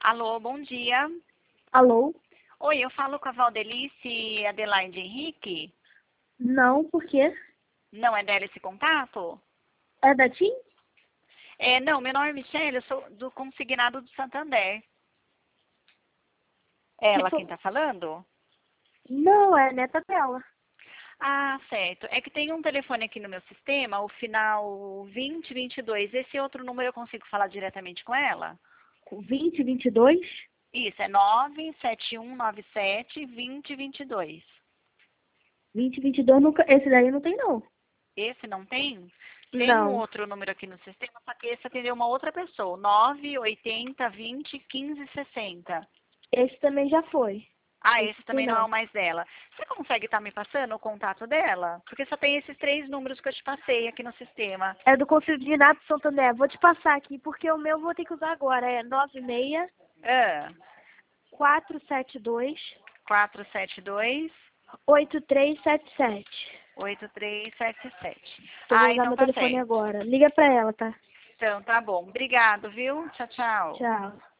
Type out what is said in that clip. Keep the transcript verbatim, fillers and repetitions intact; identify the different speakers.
Speaker 1: Alô, bom dia.
Speaker 2: Alô?
Speaker 1: Oi, eu falo com a Valdelice Adelaide Henrique.
Speaker 2: Não, por quê?
Speaker 1: Não é dela esse contato?
Speaker 2: É da TIM?
Speaker 1: É, não, meu nome é Michele, eu sou do Consignado do Santander. Ela
Speaker 2: Tipo,
Speaker 1: quem tá falando?
Speaker 2: não, é a neta dela.
Speaker 1: Ah, certo. É que tem um telefone aqui no meu sistema, o final vinte e vinte e dois. Esse outro número eu consigo falar diretamente com ela?
Speaker 2: vinte, vinte e dois?
Speaker 1: Isso, é nove sete um nove sete, dois zero dois dois.
Speaker 2: vinte, vinte e dois, nunca, esse daí não tem não.
Speaker 1: Esse não tem? Tem um
Speaker 2: Não,
Speaker 1: outro número aqui no sistema, só que esse atendeu uma outra pessoa. nove oito zero, vinte, quinze, sessenta.
Speaker 2: esse também já foi.
Speaker 1: Ah,
Speaker 2: Esse
Speaker 1: esse
Speaker 2: tem
Speaker 1: também não é
Speaker 2: não.
Speaker 1: o mais dela. Você consegue estar me passando o contato dela? Porque só tem esses três números que eu te passei aqui no sistema.
Speaker 2: É do Consignado Santander. Vou te passar aqui, porque o meu eu vou ter que usar agora. É nove seis
Speaker 1: Ah,
Speaker 2: quatro sete dois
Speaker 1: quatro sete dois,
Speaker 2: oito três sete sete.
Speaker 1: oito três sete sete.
Speaker 2: Eu vou
Speaker 1: Ah,
Speaker 2: usar
Speaker 1: então
Speaker 2: meu
Speaker 1: tá
Speaker 2: telefone
Speaker 1: certo.
Speaker 2: agora. Liga pra ela, tá?
Speaker 1: Então tá bom. Obrigado, viu? Tchau, tchau.
Speaker 2: Tchau.